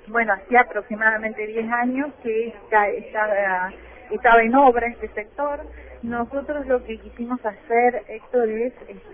Bueno, hacía aproximadamente 10 años que estaba en obra este sector. Nosotros lo que quisimos hacer, Héctor, es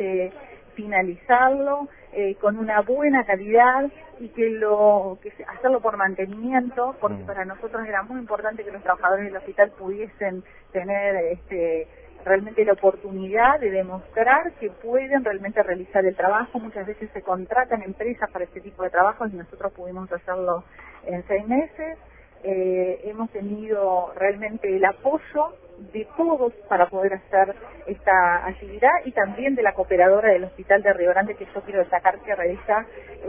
finalizarlo con una buena calidad y hacerlo por mantenimiento, porque para nosotros era muy importante que los trabajadores del hospital pudiesen tener realmente la oportunidad de demostrar que pueden realmente realizar el trabajo. Muchas veces se contratan empresas para este tipo de trabajos y nosotros pudimos hacerlo en 6 meses. Hemos tenido realmente el apoyo de todos para poder hacer esta actividad y también de la cooperadora del Hospital de Río Grande, que yo quiero destacar que realiza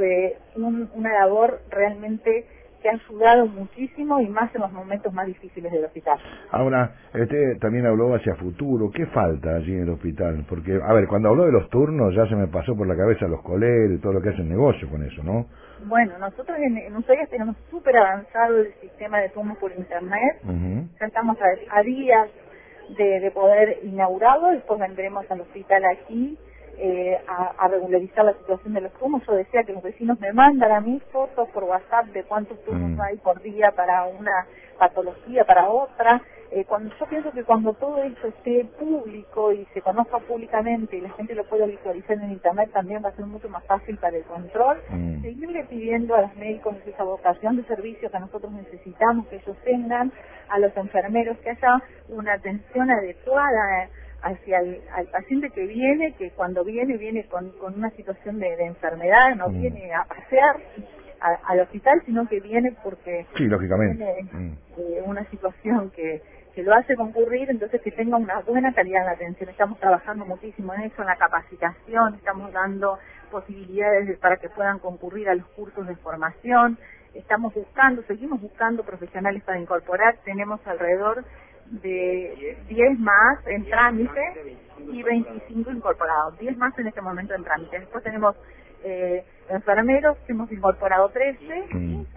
una labor realmente que ha ayudado muchísimo y más en los momentos más difíciles del hospital. Ahora, usted también habló hacia futuro. ¿Qué falta allí en el hospital? Porque, a ver, cuando habló de los turnos ya se me pasó por la cabeza los coleros y todo lo que hacen negocio con eso, ¿no? Bueno, nosotros en Ushuaia tenemos súper avanzado el sistema de turnos por internet. Ya estamos a días de poder inaugurarlo. Después vendremos al hospital aquí a regularizar la situación de los turnos. Yo decía que los vecinos me mandan a mí fotos por WhatsApp de cuántos turnos hay por día para una patología, para otra. Yo pienso que cuando todo esto esté público y se conozca públicamente y la gente lo pueda visualizar en internet, también va a ser mucho más fácil para el control. Seguirle pidiendo a los médicos esa vocación de servicio que nosotros necesitamos que ellos tengan, a los enfermeros que haya una atención adecuada hacia al paciente que viene, que cuando viene con una situación de enfermedad, no viene a pasear al hospital, sino que viene porque sí, lógicamente tiene una situación que lo hace concurrir, entonces que tenga una buena calidad en la atención. Estamos trabajando muchísimo en eso, en la capacitación, estamos dando posibilidades para que puedan concurrir a los cursos de formación, seguimos buscando profesionales para incorporar, tenemos alrededor de 10 más en trámite y 25 incorporados, 10 más en este momento en trámite. Después tenemos enfermeros, que hemos incorporado 13, 15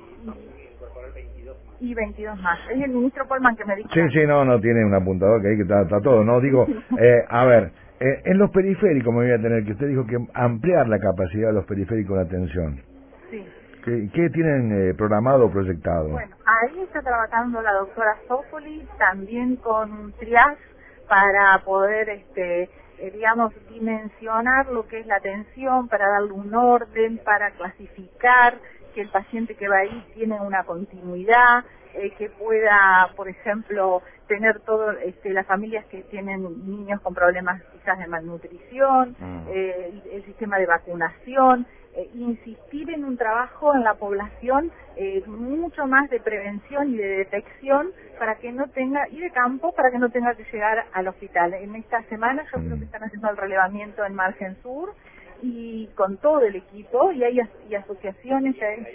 y 22 más. Es el ministro Polman que me dijo. Sí, no tiene un apuntador que ahí que está todo, ¿no? Digo, a ver, en los periféricos me voy a tener que, usted dijo que ampliar la capacidad de los periféricos de atención. Sí. ¿Qué tienen programado o proyectado? Bueno, ahí está trabajando la doctora Sofoli, también con triage para poder, digamos, dimensionar lo que es la atención, para darle un orden, para clasificar que el paciente que va ahí tiene una continuidad, que pueda, por ejemplo, tener todo, las familias que tienen niños con problemas quizás de malnutrición, el sistema de vacunación, insistir en un trabajo en la población mucho más de prevención y de detección para que no tenga, y de campo para que no tenga que llegar al hospital. En esta semana yo creo que están haciendo el relevamiento en Margen Sur y con todo el equipo, y hay asociaciones,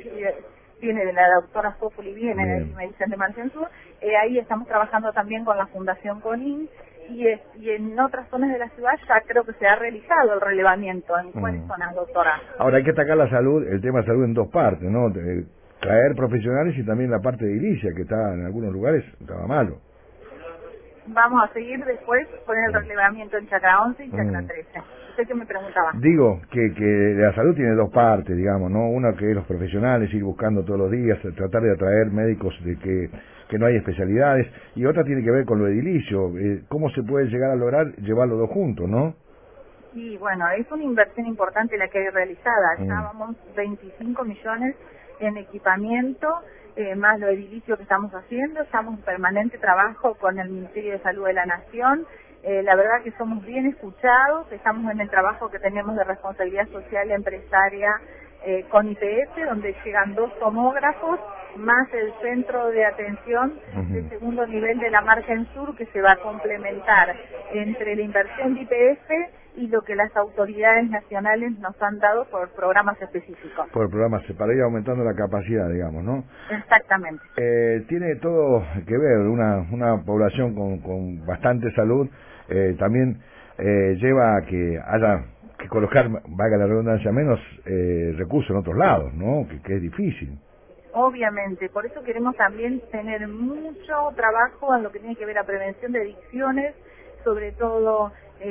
viene de la doctora Sofoli, viene de la Medicina de Margen Sur, ahí estamos trabajando también con la Fundación CONIN, y en otras zonas de la ciudad ya creo que se ha realizado el relevamiento. ¿En cuáles zonas, doctora? Ahora hay que atacar la salud, el tema de salud en dos partes, ¿no? Traer profesionales y también la parte de edilicia, que está en algunos lugares, estaba malo. Vamos a seguir después con el relevamiento en Chacra 11 y Chacra 13. ¿Usted qué me preguntaba? Digo, que la salud tiene dos partes, digamos, ¿no? Una que es los profesionales, ir buscando todos los días, tratar de atraer médicos de que no hay especialidades, y otra tiene que ver con lo edilicio, cómo se puede llegar a lograr llevar los dos juntos, ¿no? Sí, bueno, es una inversión importante la que hay realizada. Ya vamos 25 millones en equipamiento, más lo edilicio que estamos haciendo. Estamos en permanente trabajo con el Ministerio de Salud de la Nación. La verdad que somos bien escuchados, estamos en el trabajo que tenemos de responsabilidad social empresaria con IPS, donde llegan 2 tomógrafos, más el centro de atención de segundo nivel de la Margen Sur, que se va a complementar entre la inversión de IPS y lo que las autoridades nacionales nos han dado por programas específicos. Por programas, para ir aumentando la capacidad, digamos, ¿no? Exactamente. Tiene todo que ver, una población con bastante salud, también lleva a que haya que colocar, valga la redundancia, menos recursos en otros lados, ¿no? Que es difícil. Obviamente, por eso queremos también tener mucho trabajo en lo que tiene que ver a prevención de adicciones, sobre todo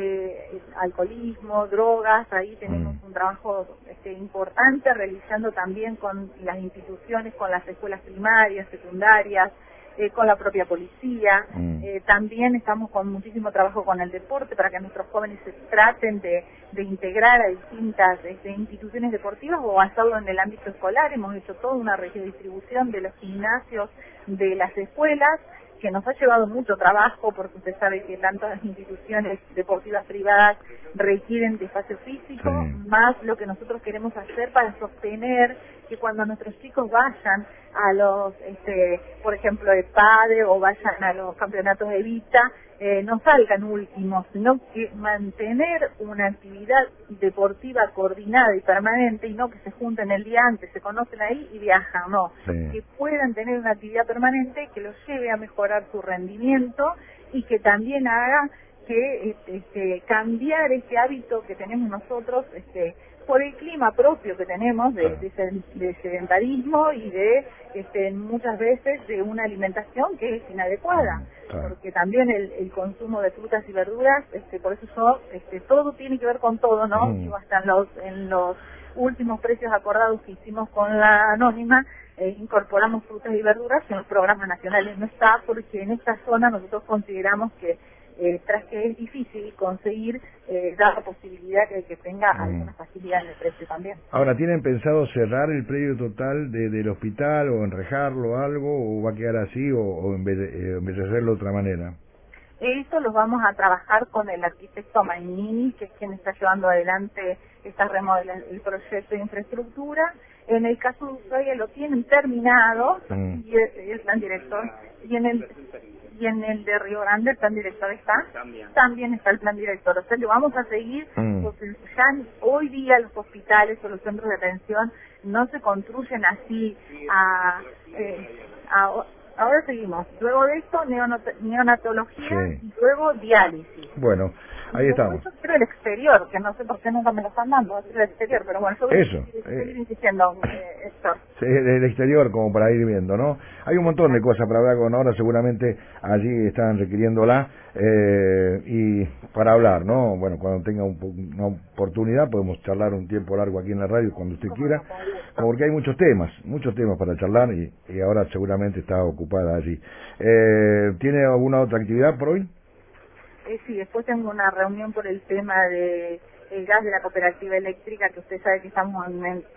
alcoholismo, drogas. Ahí tenemos un trabajo importante realizando también con las instituciones, con las escuelas primarias, secundarias, con la propia policía. También estamos con muchísimo trabajo con el deporte para que nuestros jóvenes se traten de integrar a distintas instituciones deportivas o hacerlo en el ámbito escolar. Hemos hecho toda una redistribución de los gimnasios de las escuelas, que nos ha llevado mucho trabajo, porque usted sabe que tantas instituciones deportivas privadas requieren de espacio físico, más lo que nosotros queremos hacer para sostener que cuando nuestros chicos vayan a los, por ejemplo, de PADE o vayan a los campeonatos de vista, no salgan últimos, sino que mantener una actividad deportiva coordinada y permanente, y no que se junten el día antes, se conocen ahí y viajan, no, que puedan tener una actividad permanente que los lleve a mejorar su rendimiento y que también haga que cambiar este hábito que tenemos nosotros, por el clima propio que tenemos de sedentarismo y de muchas veces de una alimentación que es inadecuada, porque también el consumo de frutas y verduras, por eso todo tiene que ver con todo, ¿no? Digo, hasta en los últimos precios acordados que hicimos con la Anónima, incorporamos frutas y verduras que en los programas nacionales no está, porque en esta zona nosotros consideramos que tras que es difícil conseguir, dar la posibilidad de que tenga alguna facilidad en el precio también. Ahora, ¿tienen pensado cerrar el predio total del hospital o enrejarlo algo, o va a quedar así, o embellecerlo de otra manera? Esto lo vamos a trabajar con el arquitecto Mainini, que es quien está llevando adelante el proyecto de infraestructura. En el caso de Ushuaia lo tienen terminado, y el plan director, y en el de Río Grande el plan director está, también está el plan director. O sea, lo vamos a seguir, porque ya hoy día los hospitales o los centros de atención no se construyen así ahora seguimos. Luego de esto, neonatología y luego diálisis. Bueno, ahí estamos. Yo quiero el exterior, que no sé por qué nunca me lo están dando, el exterior, pero bueno, yo voy a seguir insistiendo, Héctor. Sí, del exterior, como para ir viendo, ¿no? Hay un montón de cosas para hablar con Nora, seguramente allí están requiriéndola, y para hablar, ¿no? Bueno, cuando tenga una oportunidad podemos charlar un tiempo largo aquí en la radio, cuando usted quiera, porque hay muchos temas para charlar, y ahora seguramente está ocupada allí. ¿Tiene alguna otra actividad por hoy? Sí, después tengo una reunión por el tema de el gas de la cooperativa eléctrica, que usted sabe que estamos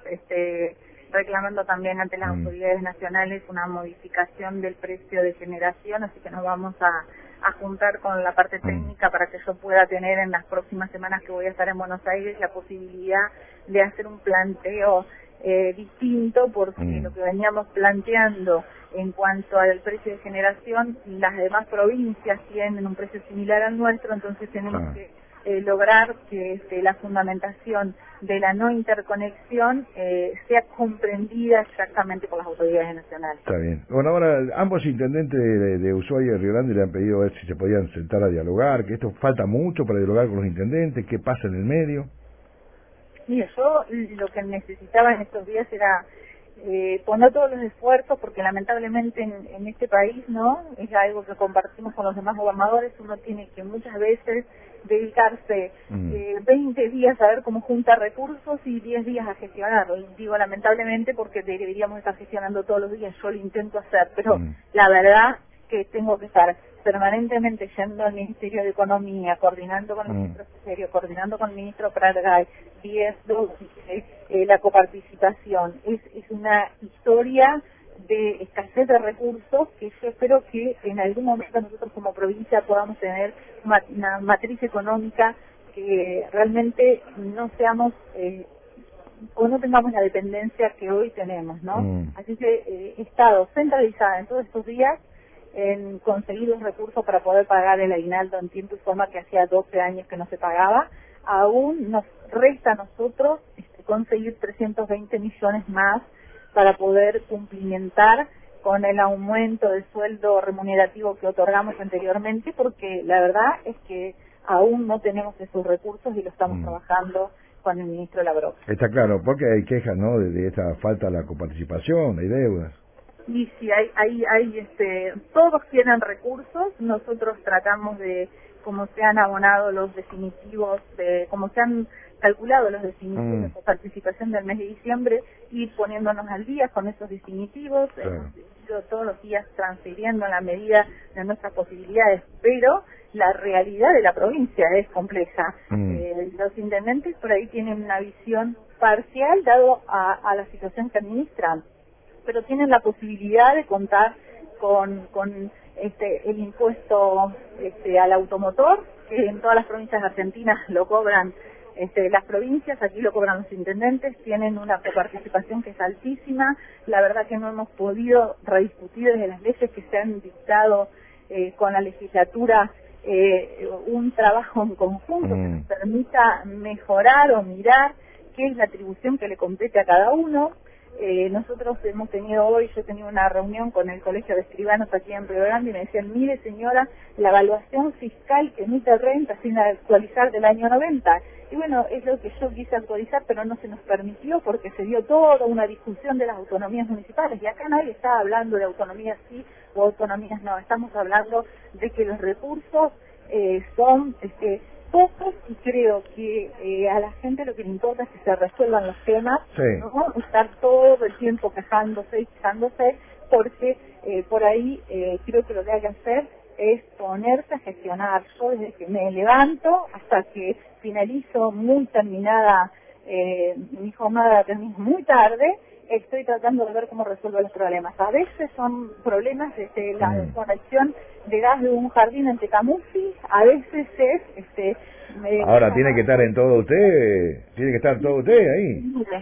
reclamando también ante las autoridades nacionales una modificación del precio de generación, así que nos vamos a juntar con la parte técnica para que yo pueda tener en las próximas semanas que voy a estar en Buenos Aires la posibilidad de hacer un planteo distinto, porque lo que veníamos planteando en cuanto al precio de generación, las demás provincias tienen un precio similar al nuestro, entonces tenemos que lograr que la fundamentación de la no interconexión sea comprendida exactamente por las autoridades nacionales. Está bien. Bueno, ahora ambos intendentes de Ushuaia y Río Grande le han pedido a ver si se podían sentar a dialogar, que esto falta mucho para dialogar con los intendentes, qué pasa en el medio. Mire, yo lo que necesitaba en estos días era poner todos los esfuerzos, porque lamentablemente en este país, ¿no? Es algo que compartimos con los demás gobernadores. Uno tiene que muchas veces dedicarse 20 días a ver cómo junta recursos y 10 días a gestionarlo. Digo lamentablemente porque deberíamos estar gestionando todos los días, yo lo intento hacer, pero la verdad que tengo que estar permanentemente yendo al Ministerio de Economía, coordinando con el ministro Serio, coordinando con el ministro Pratgay, viendo la coparticipación. Es una historia de escasez de recursos que yo espero que en algún momento nosotros como provincia podamos tener una matriz económica que realmente no seamos o no tengamos la dependencia que hoy tenemos, ¿no? Así que he estado centralizada en todos estos días en conseguir los recursos para poder pagar el aguinaldo en tiempo y forma, que hacía 12 años que no se pagaba. Aún nos resta a nosotros conseguir 320 millones más para poder cumplimentar con el aumento del sueldo remunerativo que otorgamos anteriormente, porque la verdad es que aún no tenemos esos recursos y lo estamos trabajando con el ministro Lavrov. Está claro, porque hay quejas, ¿no?, de esta falta de la coparticipación, hay deudas. Y si todos quieren recursos, nosotros tratamos de, como se han abonado los definitivos, como se han calculado los definitivos de participación del mes de diciembre, ir poniéndonos al día con esos definitivos, hemos ido todos los días transfiriendo en la medida de nuestras posibilidades, pero la realidad de la provincia es compleja. Los intendentes por ahí tienen una visión parcial dado a la situación que administran, pero tienen la posibilidad de contar con el impuesto al automotor, que en todas las provincias argentinas lo cobran las provincias, aquí lo cobran los intendentes, tienen una coparticipación que es altísima. La verdad que no hemos podido rediscutir desde las leyes que se han dictado con la legislatura un trabajo en conjunto que nos permita mejorar o mirar qué es la atribución que le compete a cada uno. Nosotros hemos tenido hoy, yo he tenido una reunión con el Colegio de Escribanos aquí en Río Grande y me decían, mire señora, la evaluación fiscal que emite renta sin actualizar del año 90. Y bueno, es lo que yo quise actualizar, pero no se nos permitió porque se dio toda una discusión de las autonomías municipales. Y acá nadie está hablando de autonomías sí o autonomías no. Estamos hablando de que los recursos son pocos y creo que a la gente lo que le importa es que se resuelvan los temas, no estar todo el tiempo quejándose, porque por ahí creo que lo que hay que hacer es ponerse a gestionar. Yo desde que me levanto hasta que finalizo muy terminada mi jornada, termino muy tarde, estoy tratando de ver cómo resuelvo los problemas. A veces son problemas desde la desconexión de gas de un jardín en Tecamusi, a veces es ahora tiene que estar en todo usted, tiene que estar todo usted ahí.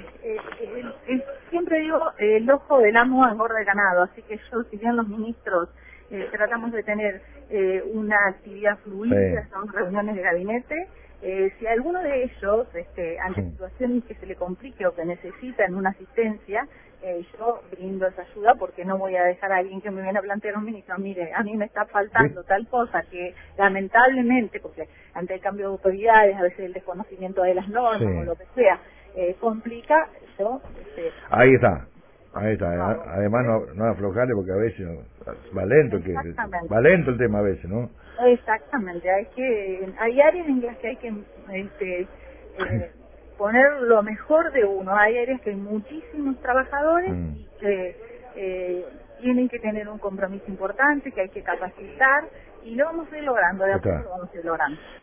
Siempre digo, el ojo del amo engorda el ganado, así que yo, si bien los ministros tratamos de tener una actividad fluida, son reuniones de gabinete, si alguno de ellos, ante situaciones que se le complique o que necesitan una asistencia, yo brindo esa ayuda porque no voy a dejar a alguien que me viene a plantear un ministro, mire, a mí me está faltando tal cosa que lamentablemente, porque ante el cambio de autoridades, a veces el desconocimiento de las normas o lo que sea, complica, yo... Ahí está. Además no aflojarle porque a veces va lento, el tema a veces, ¿no? Exactamente, hay áreas en las que hay que poner lo mejor de uno. Hay áreas que hay muchísimos trabajadores y que tienen que tener un compromiso importante, que hay que capacitar y lo vamos a ir logrando, de a poco lo vamos a ir logrando.